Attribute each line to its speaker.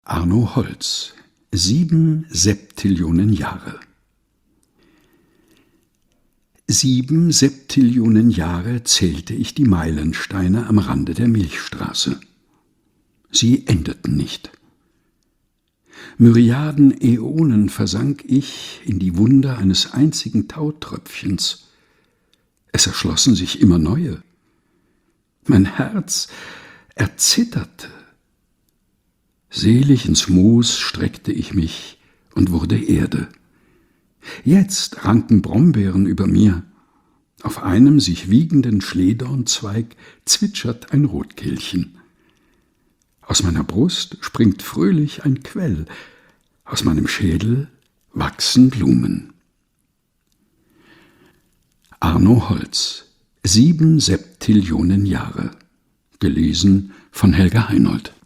Speaker 1: Arno Holz: 7 Septillionen Jahre. 7 Septillionen Jahre zählte ich die Meilensteine am Rande der Milchstraße. Sie endeten nicht. Myriaden Äonen versank ich in die Wunder eines einzigen Tautröpfchens. Es erschlossen sich immer neue. Mein Herz erzitterte. Selig ins Moos streckte ich mich und wurde Erde. Jetzt ranken Brombeeren über mir. Auf einem sich wiegenden Schlehdornzweig zwitschert ein Rotkehlchen. Aus meiner Brust springt fröhlich ein Quell, aus meinem Schädel wachsen Blumen. Arno Holz: 7 Septillionen Jahre. Gelesen von Helga Heinold.